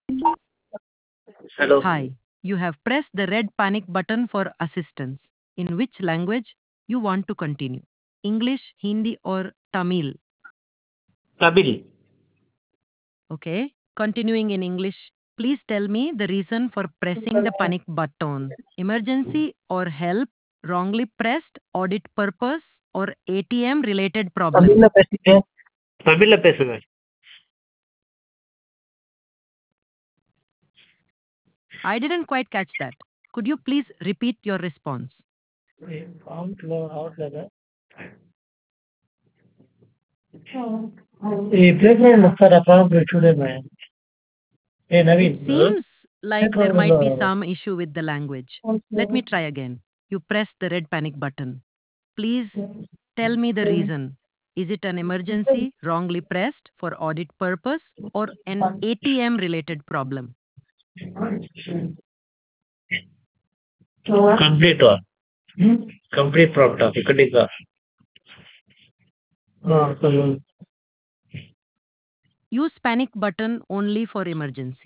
Hello. Hi, you have pressed the red panic button for assistance. In which language you want to continue? English, Hindi, or Tamil? Nabil. Okay. Continuing in English, please tell me the reason for pressing the panic button. Emergency or help, wrongly pressed, audit purpose, or ATM related problem. தமிழ்ல பேசுங்க. தமிழ்ல பேசுங்க. I didn't quite catch that. Could you please repeat your response? అవుట్లోగా ఈ play ground ఒకసారి ఆ problem చూడమే. ఏ It Naveen seems play like there ground might be some issue with the language. Let me try again. You press the red panic button. Please tell me the reason. Is it an emergency wrongly pressed for audit purpose or an ATM related problem? Complete complete problem ఇక్కడ Use panic button only for emergency.